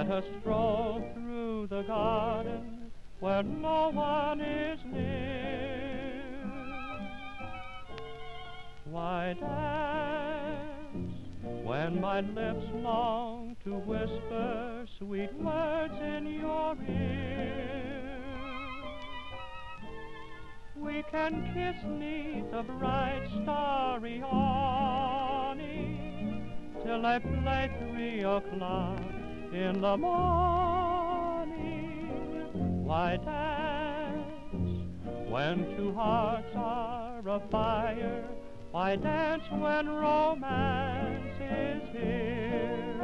Let us stroll through the garden where no one is near. Why dance when my lips long to whisper sweet words in your ear? We can kiss 'neath a bright starry awning till I play 3 o'clock in the morning. Why dance when 2 hearts are afire? Why dance when romance is here?